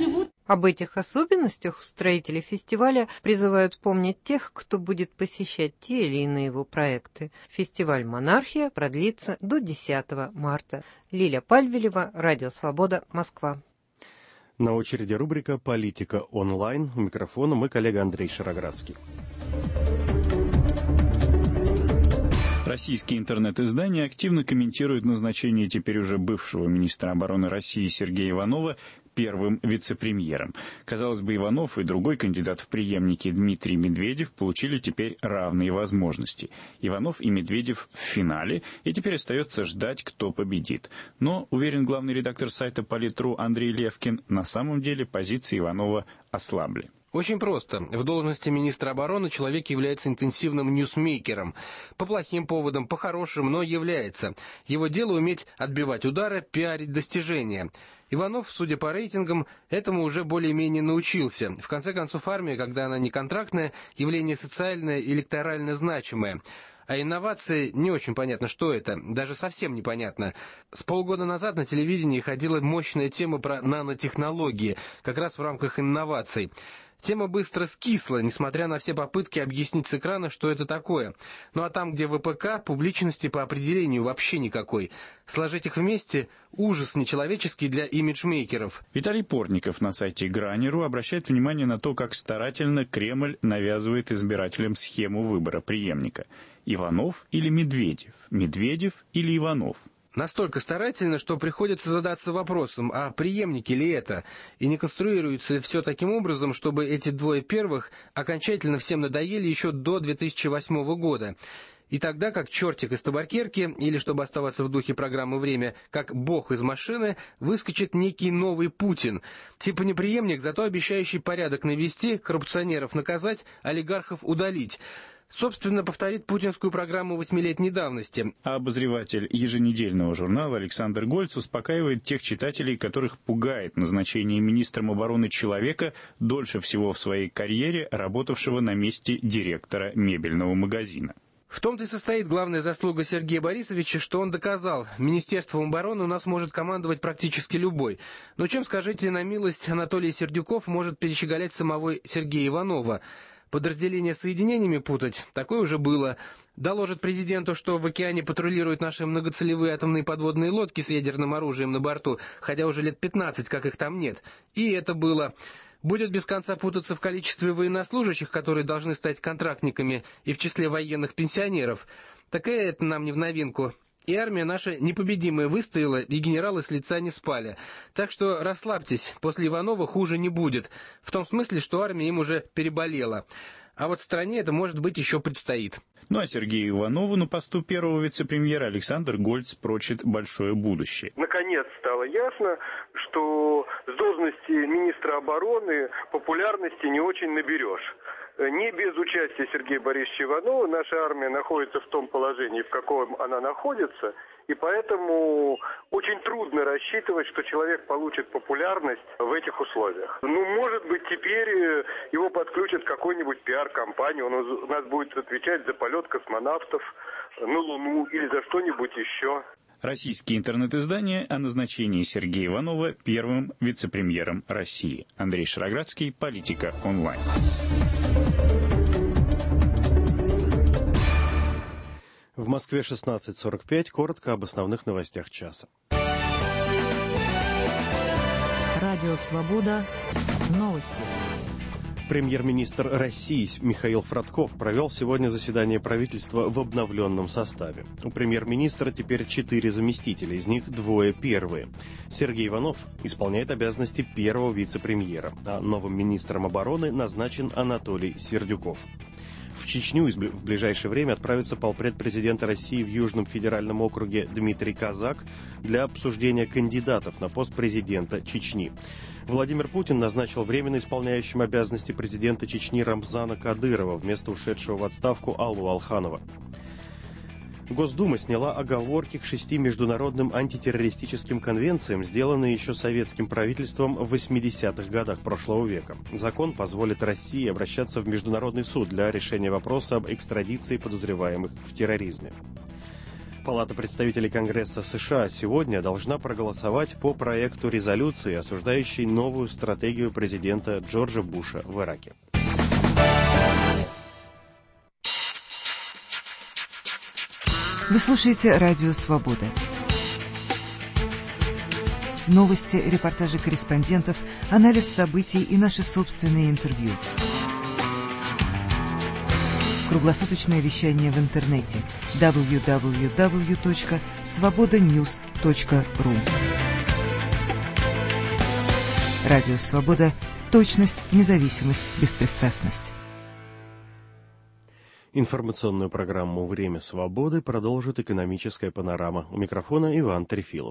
Об этих особенностях устроители фестиваля призывают помнить тех, кто будет посещать те или иные его проекты. Фестиваль «Монархия» продлится до 10 марта. Лиля Пальвелева, Радио Свобода, Москва. На очереди рубрика «Политика онлайн». У микрофона мой коллега Андрей Шароградский. Российские интернет-издания активно комментируют назначение теперь уже бывшего министра обороны России Сергея Иванова первым вице-премьером. Казалось бы, Иванов и другой кандидат в преемники Дмитрий Медведев получили теперь равные возможности. Иванов и Медведев в финале, и теперь остается ждать, кто победит. Но, уверен главный редактор сайта Политру Андрей Левкин, на самом деле позиции Иванова ослабли. Очень просто. В должности министра обороны человек является интенсивным ньюсмейкером. По плохим поводам, по хорошим, но является. Его дело уметь отбивать удары, пиарить достижения. Иванов, судя по рейтингам, этому уже более-менее научился. В конце концов, армия, когда она не контрактная, явление социальное, электорально значимое. А инновации не очень понятно, что это, даже совсем непонятно. С полгода назад на телевидении ходила мощная тема про нанотехнологии, как раз в рамках инноваций. Тема быстро скисла, несмотря на все попытки объяснить с экрана, что это такое. Ну а там, где ВПК, публичности по определению вообще никакой. Сложить их вместе – ужас нечеловеческий для имиджмейкеров. Виталий Портников на сайте Грани.ру обращает внимание на то, как старательно Кремль навязывает избирателям схему выбора преемника. Иванов или Медведев? Медведев или Иванов? Настолько старательно, что приходится задаться вопросом, а преемники ли это? И не конструируется ли все таким образом, чтобы эти двое первых окончательно всем надоели еще до 2008 года? И тогда, как чертик из табакерки, или, чтобы оставаться в духе программы «Время», как бог из машины, выскочит некий новый Путин. Типа не преемник, зато обещающий порядок навести, коррупционеров наказать, олигархов удалить. Собственно, повторит путинскую программу 8-летней давности. А обозреватель еженедельного журнала Александр Гольц успокаивает тех читателей, которых пугает назначение министром обороны человека, дольше всего в своей карьере работавшего на месте директора мебельного магазина. В том-то и состоит главная заслуга Сергея Борисовича, что он доказал, Министерством обороны у нас может командовать практически любой. Но чем, скажите на милость, Анатолий Сердюков может перещеголять самого Сергея Иванова? Подразделения с соединениями путать? Такое уже было. Доложит президенту, что в океане патрулируют наши многоцелевые атомные подводные лодки с ядерным оружием на борту, хотя уже лет 15, как их там нет. И это было. Будет без конца путаться в количестве военнослужащих, которые должны стать контрактниками, и в числе военных пенсионеров. Такая это нам не в новинку. И армия наша непобедимая выстояла, и генералы с лица не спали. Так что расслабьтесь, после Иванова хуже не будет. В том смысле, что армия им уже переболела. А вот стране это, может быть, еще предстоит. Ну а Сергею Иванову на посту первого вице-премьера Александр Гольц прочит большое будущее. Наконец стало ясно, что с должности министра обороны популярности не очень наберешь. Не без участия Сергея Борисовича Иванова наша армия находится в том положении, в каком она находится, и поэтому очень трудно рассчитывать, что человек получит популярность в этих условиях. Ну, может быть, теперь его подключат к какой-нибудь пиар-компании, он у нас будет отвечать за полет космонавтов на Луну или за что-нибудь еще. Российские интернет-издания о назначении Сергея Иванова первым вице-премьером России. Андрей Шароградский, Политика онлайн. В Москве 16:45. Коротко об основных новостях часа. Радио «Свобода». Новости. Премьер-министр России Михаил Фродков провел сегодня заседание правительства в обновленном составе. У премьер-министра теперь 4 заместителя, из них 2 первые. Сергей Иванов исполняет обязанности первого вице-премьера, а новым министром обороны назначен Анатолий Сердюков. В Чечню в ближайшее время отправится полпред президента России в Южном федеральном округе Дмитрий Казак для обсуждения кандидатов на пост президента Чечни. Владимир Путин назначил временно исполняющим обязанности президента Чечни Рамзана Кадырова вместо ушедшего в отставку Аллу Алханова. Госдума сняла оговорки к 6 международным антитеррористическим конвенциям, сделанные еще советским правительством в 80-х годах прошлого века. Закон позволит России обращаться в Международный суд для решения вопроса об экстрадиции подозреваемых в терроризме. Палата представителей Конгресса США сегодня должна проголосовать по проекту резолюции, осуждающей новую стратегию президента Джорджа Буша в Ираке. Вы слушаете «Радио Свобода». Новости, репортажи корреспондентов, анализ событий и наши собственные интервью. Круглосуточное вещание в интернете www.svobodanews.ru. Радио Свобода. Точность, независимость, беспристрастность. Информационную программу «Время свободы» продолжит экономическая панорама. У микрофона Иван Трефилов.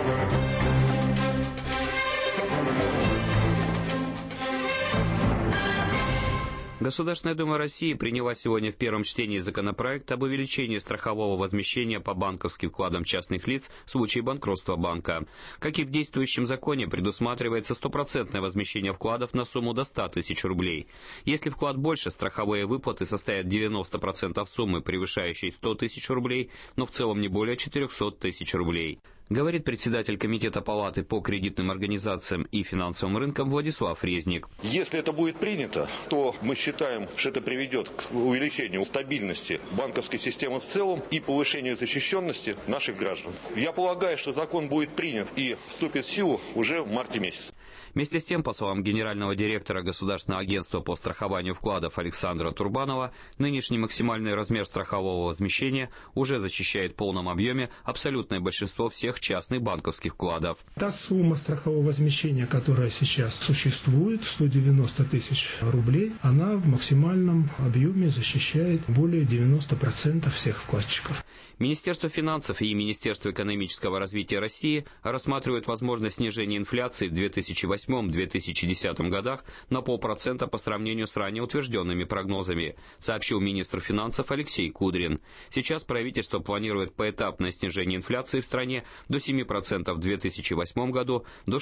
Государственная Дума России приняла сегодня в первом чтении законопроект об увеличении страхового возмещения по банковским вкладам частных лиц в случае банкротства банка. Как и в действующем законе, предусматривается стопроцентное возмещение вкладов на сумму до 100 тысяч рублей. Если вклад больше, страховые выплаты составят 90% суммы, превышающей 100 тысяч рублей, но в целом не более 400 тысяч рублей. Говорит председатель Комитета Палаты по кредитным организациям и финансовым рынкам Владислав Резник. Если это будет принято, то мы считаем, что это приведет к увеличению стабильности банковской системы в целом и повышению защищенности наших граждан. Я полагаю, что закон будет принят и вступит в силу уже в марте месяце. Вместе с тем, по словам генерального директора Государственного агентства по страхованию вкладов Александра Турбанова, нынешний максимальный размер страхового возмещения уже защищает в полном объеме абсолютное большинство всех частных банковских вкладов. Та сумма страхового возмещения, которая сейчас существует, 190 тысяч рублей, она в максимальном объеме защищает более 90% всех вкладчиков. Министерство финансов и Министерство экономического развития России рассматривают возможность снижения инфляции в 2008-2010 годах на 0,5% по сравнению с ранее утвержденными прогнозами, сообщил министр финансов Алексей Кудрин. Сейчас правительство планирует поэтапное снижение инфляции в стране до 7% в 2008 году, до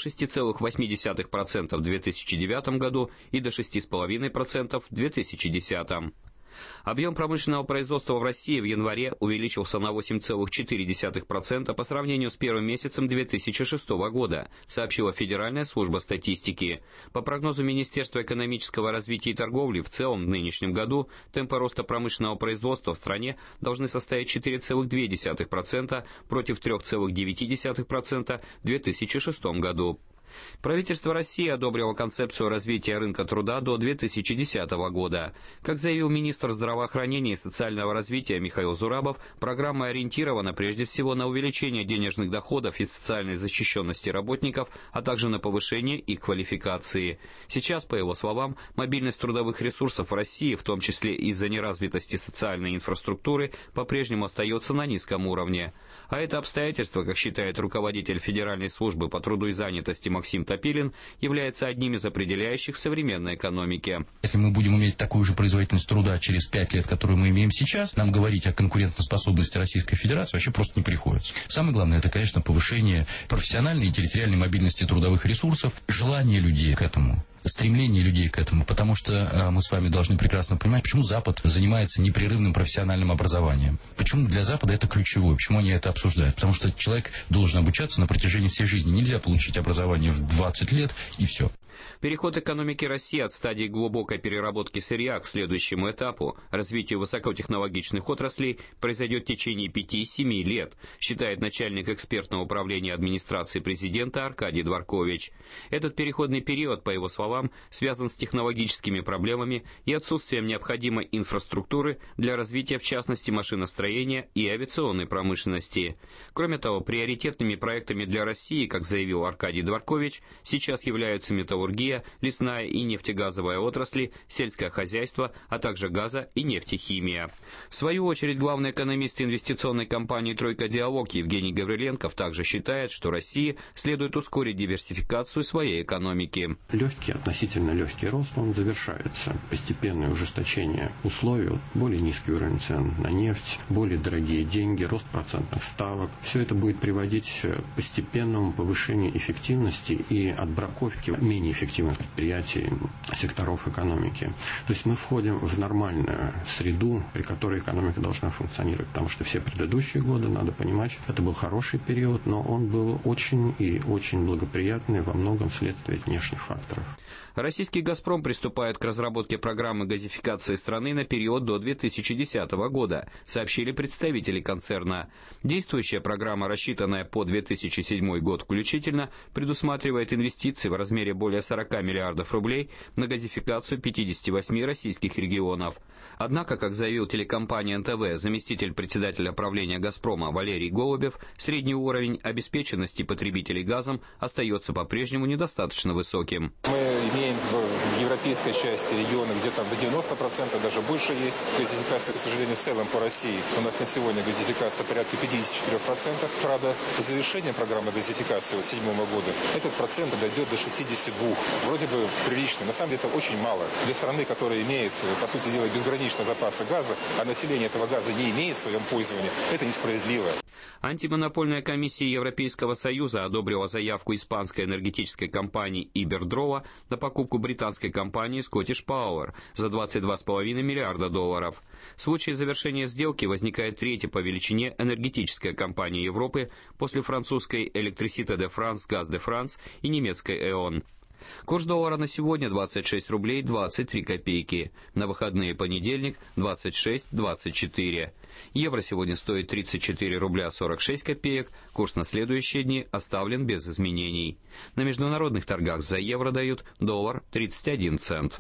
6,8% в 2009 году и до 6,5% в 2010. Объем промышленного производства в России в январе увеличился на 8,4% по сравнению с первым месяцем 2006 года, сообщила Федеральная служба статистики. По прогнозу Министерства экономического развития и торговли, в целом в нынешнем году темпы роста промышленного производства в стране должны составить 4,2% против 3,9% в 2006 году. Правительство России одобрило концепцию развития рынка труда до 2010 года. Как заявил министр здравоохранения и социального развития Михаил Зурабов, программа ориентирована прежде всего на увеличение денежных доходов и социальной защищенности работников, а также на повышение их квалификации. Сейчас, по его словам, мобильность трудовых ресурсов в России, в том числе из-за неразвитости социальной инфраструктуры, по-прежнему остается на низком уровне. А это обстоятельство, как считает руководитель Федеральной службы по труду и занятости Максим Топилин, является одним из определяющих современной экономики. Если мы будем иметь такую же производительность труда через 5 лет, которую мы имеем сейчас, нам говорить о конкурентоспособности Российской Федерации вообще просто не приходится. Самое главное, это, конечно, повышение профессиональной и территориальной мобильности трудовых ресурсов, желание людей к этому. Стремление людей к этому, потому что мы с вами должны прекрасно понимать, почему Запад занимается непрерывным профессиональным образованием. Почему для Запада это ключевое, почему они это обсуждают. Потому что человек должен обучаться на протяжении всей жизни. Нельзя получить образование в 20 лет и все. Переход экономики России от стадии глубокой переработки сырья к следующему этапу, развитию высокотехнологичных отраслей, произойдет в течение 5-7 лет, считает начальник экспертного управления администрации президента Аркадий Дворкович. Этот переходный период, по его словам, связан с технологическими проблемами и отсутствием необходимой инфраструктуры для развития, в частности, машиностроения и авиационной промышленности. Кроме того, приоритетными проектами для России, как заявил Аркадий Дворкович, сейчас являются металлургия, лесная и нефтегазовая отрасли, сельское хозяйство, а также газа и нефтехимия. В свою очередь, главный экономист инвестиционной компании «Тройка Диалог» Евгений Гавриленков также считает, что России следует ускорить диверсификацию своей экономики. Относительно легкий рост, он завершается. Постепенное ужесточение условий, более низкий уровень цен на нефть, более дорогие деньги, рост процентных ставок. Все это будет приводить к постепенному повышению эффективности и отбраковке менее эффективных эффективных предприятий, секторов экономики. То есть мы входим в нормальную среду, при которой экономика должна функционировать, потому что все предыдущие годы, надо понимать, это был хороший период, но он был очень и очень благоприятный во многом вследствие внешних факторов. Российский «Газпром» приступает к разработке программы газификации страны на период до 2010 года, сообщили представители концерна. Действующая программа, рассчитанная по 2007 год включительно, предусматривает инвестиции в размере более 40 миллиардов рублей на газификацию 58 российских регионов. Однако, как заявил телекомпания НТВ заместитель председателя правления «Газпрома» Валерий Голубев, средний уровень обеспеченности потребителей газом остается по-прежнему недостаточно высоким. Мы имеем в европейской части региона, где там до 90%, даже больше есть газификация, к сожалению, в целом по России. У нас на сегодня газификация порядка 54%. Правда, завершение программы газификации 2007 года этот процент дойдет до 62%. Вроде бы прилично. На самом деле это очень мало. Для страны, которая имеет, по сути дела, безграничные запасы газа, а население этого газа не имеет в своем пользовании, это несправедливо. Антимонопольная комиссия Европейского Союза одобрила заявку испанской энергетической компании Ибердрова на покупку британской компании Scottish Power за $22,5 миллиарда. В случае завершения сделки возникает третья по величине энергетическая компания Европы после французской Électricité de France, Gaz de France и немецкой E.ON. Курс доллара на сегодня 26 рублей 23 копейки. На выходные понедельник 26-24. Евро сегодня стоит 34 рубля 46 копеек. Курс на следующие дни оставлен без изменений. На международных торгах за евро дают доллар 31 цент.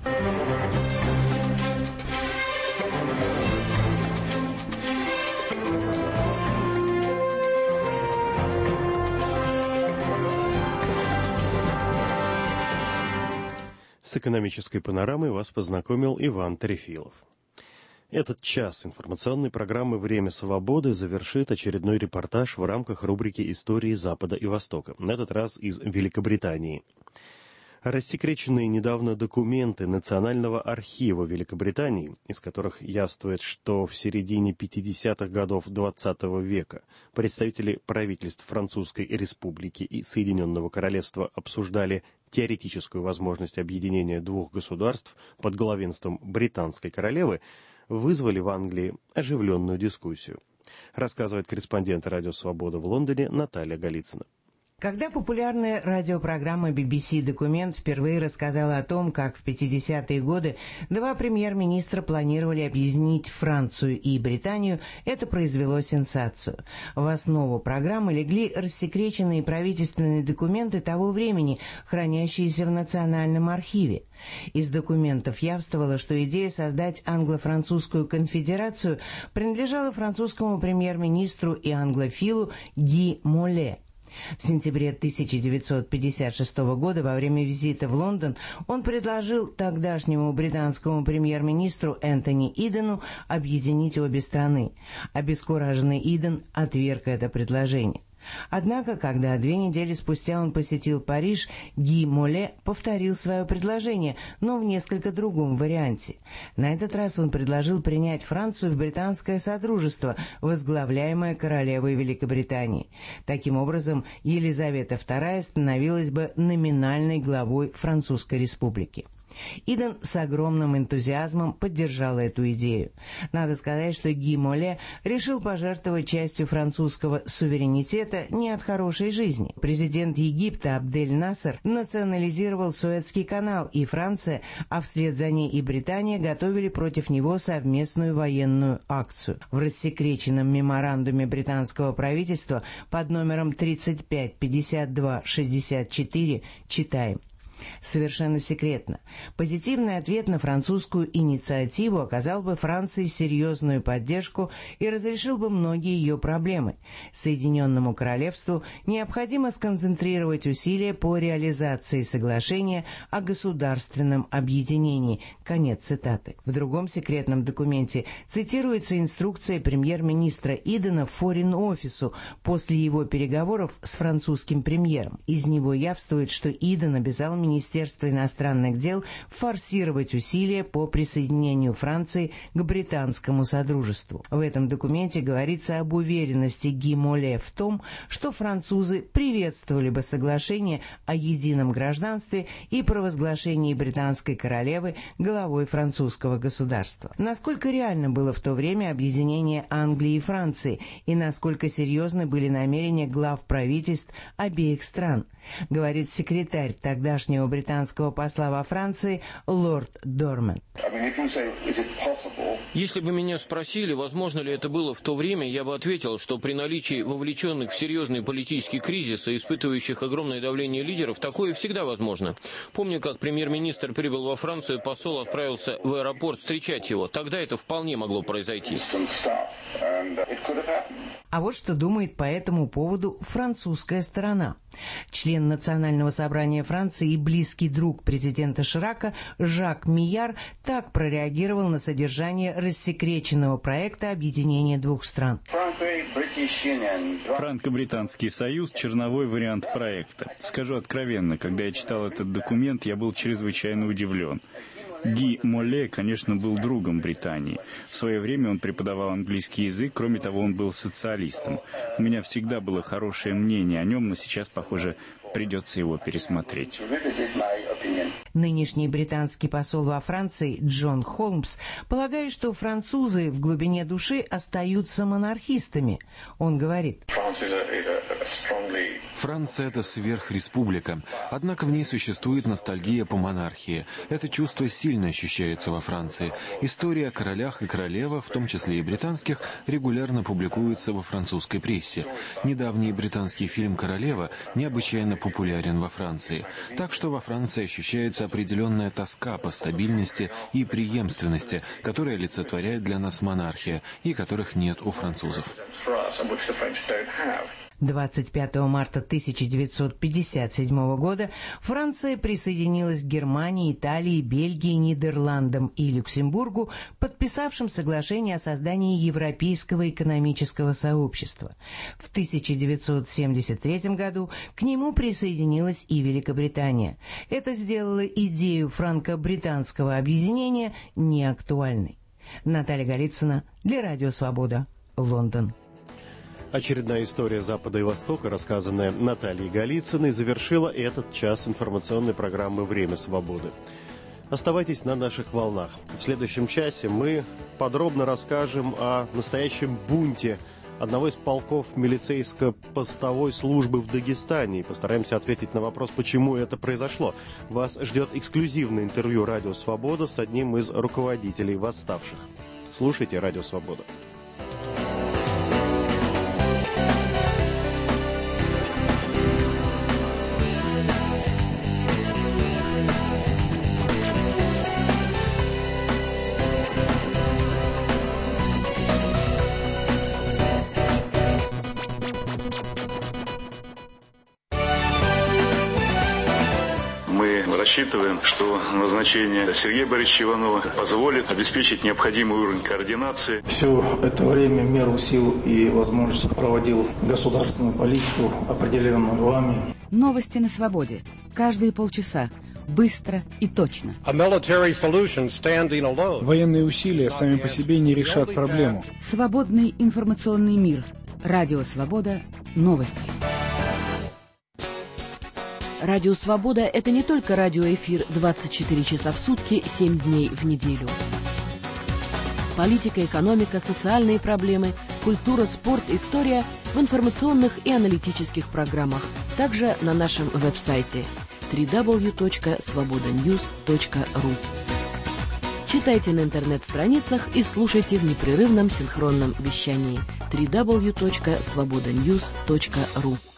С экономической панорамой вас познакомил Иван Трефилов. Этот час информационной программы «Время свободы» завершит очередной репортаж в рамках рубрики «Истории Запада и Востока», на этот раз из Великобритании. Рассекреченные недавно документы Национального архива Великобритании, из которых явствует, что в середине 50-х годов XX века представители правительств Французской Республики и Соединенного Королевства обсуждали теоретическую возможность объединения двух государств под главенством британской королевы, вызвали в Англии оживленную дискуссию. Рассказывает корреспондент «Радио Свобода» в Лондоне Наталья Голицына. Когда популярная радиопрограмма BBC «Документ» впервые рассказала о том, как в 50-е годы два премьер-министра планировали объединить Францию и Британию, это произвело сенсацию. В основу программы легли рассекреченные правительственные документы того времени, хранящиеся в Национальном архиве. Из документов явствовало, что идея создать англо-французскую конфедерацию принадлежала французскому премьер-министру и англофилу Ги Моле. В сентябре 1956 года во время визита в Лондон он предложил тогдашнему британскому премьер-министру Энтони Идену объединить обе страны. Обескураженный Иден отверг это предложение. Однако, когда 2 недели спустя он посетил Париж, Ги Моле повторил свое предложение, но в несколько другом варианте. На этот раз он предложил принять Францию в британское содружество, возглавляемое королевой Великобритании. Таким образом, Елизавета II становилась бы номинальной главой Французской республики. Иден с огромным энтузиазмом поддержал эту идею. Надо сказать, что Ги Моле решил пожертвовать частью французского суверенитета не от хорошей жизни. Президент Египта Абдель-Насер национализировал Суэцкий канал, и Франция, а вслед за ней и Британия, готовили против него совместную военную акцию. В рассекреченном меморандуме британского правительства под номером 35-52-64 читаем: совершенно секретно. Позитивный ответ на французскую инициативу оказал бы Франции серьезную поддержку и разрешил бы многие ее проблемы. Соединенному Королевству необходимо сконцентрировать усилия по реализации соглашения о государственном объединении. Конец цитаты. В другом секретном документе цитируется инструкция премьер-министра Идена Форин-офису после его переговоров с французским премьером. Из него явствует, что Иден обязал министра Министерства иностранных дел форсировать усилия по присоединению Франции к британскому содружеству. В этом документе говорится об уверенности Ги Моле в том, что французы приветствовали бы соглашение о едином гражданстве и провозглашении британской королевы главой французского государства. Насколько реально было в то время объединение Англии и Франции, и насколько серьезны были намерения глав правительств обеих стран, говорит секретарь тогдашнего британского посла во Франции лорд Дорманд. Если бы меня спросили, возможно ли это было в то время, я бы ответил, что при наличии вовлеченных в серьезный политический кризис и испытывающих огромное давление лидеров, такое всегда возможно. Помню, как премьер-министр прибыл во Францию, посол отправился в аэропорт встречать его. Тогда это вполне могло произойти. А вот что думает по этому поводу французская сторона. Член Национального собрания Франции и близкий друг президента Ширака Жак Мияр так прореагировал на содержание рассекреченного проекта объединения двух стран. Франко-британский союз – черновой вариант проекта. Скажу откровенно, когда я читал этот документ, я был чрезвычайно удивлен. Ги Моле, конечно, был другом Британии. В свое время он преподавал английский язык, кроме того, он был социалистом. У меня всегда было хорошее мнение о нем, но сейчас, похоже, придется его пересмотреть. Нынешний британский посол во Франции Джон Холмс полагает, что французы в глубине души остаются монархистами. Он говорит: Франция – это сверхреспублика, однако в ней существует ностальгия по монархии. Это чувство сильно ощущается во Франции. История о королях и королевах, в том числе и британских, регулярно публикуется во французской прессе. Недавний британский фильм «Королева» необычайно популярен во Франции. Так что во Франции ощущается определенная тоска по стабильности и преемственности, которая олицетворяет для нас монархия, и которых нет у французов. 25 марта 1957 года Франция присоединилась к Германии, Италии, Бельгии, Нидерландам и Люксембургу, подписавшим соглашение о создании Европейского экономического сообщества. В 1973 году к нему присоединилась и Великобритания. Это сделало идею франко-британского объединения неактуальной. Наталья Голицына для Радио Свобода, Лондон. Очередная история Запада и Востока, рассказанная Натальей Голицыной, завершила этот час информационной программы «Время свободы». Оставайтесь на наших волнах. В следующем часе мы подробно расскажем о настоящем бунте одного из полков милицейско-постовой службы в Дагестане и постараемся ответить на вопрос, почему это произошло. Вас ждет эксклюзивное интервью «Радио Свобода» с одним из руководителей восставших. Слушайте «Радио Свобода». Рассчитываем, что назначение Сергея Борисовича Иванова позволит обеспечить необходимый уровень координации. Все это время в меру сил и возможностей проводил государственную политику, определенную вами. Новости на свободе. Каждые полчаса. Быстро и точно. Военные усилия сами по себе не решат проблему. Свободный информационный мир. Радио Свобода. Новости. Радио «Свобода» — это не только радиоэфир 24 часа в сутки, 7 дней в неделю. Политика, экономика, социальные проблемы, культура, спорт, история в информационных и аналитических программах. Также на нашем веб-сайте www.svobodanews.ru. Читайте на интернет-страницах и слушайте в непрерывном синхронном вещании www.svobodanews.ru.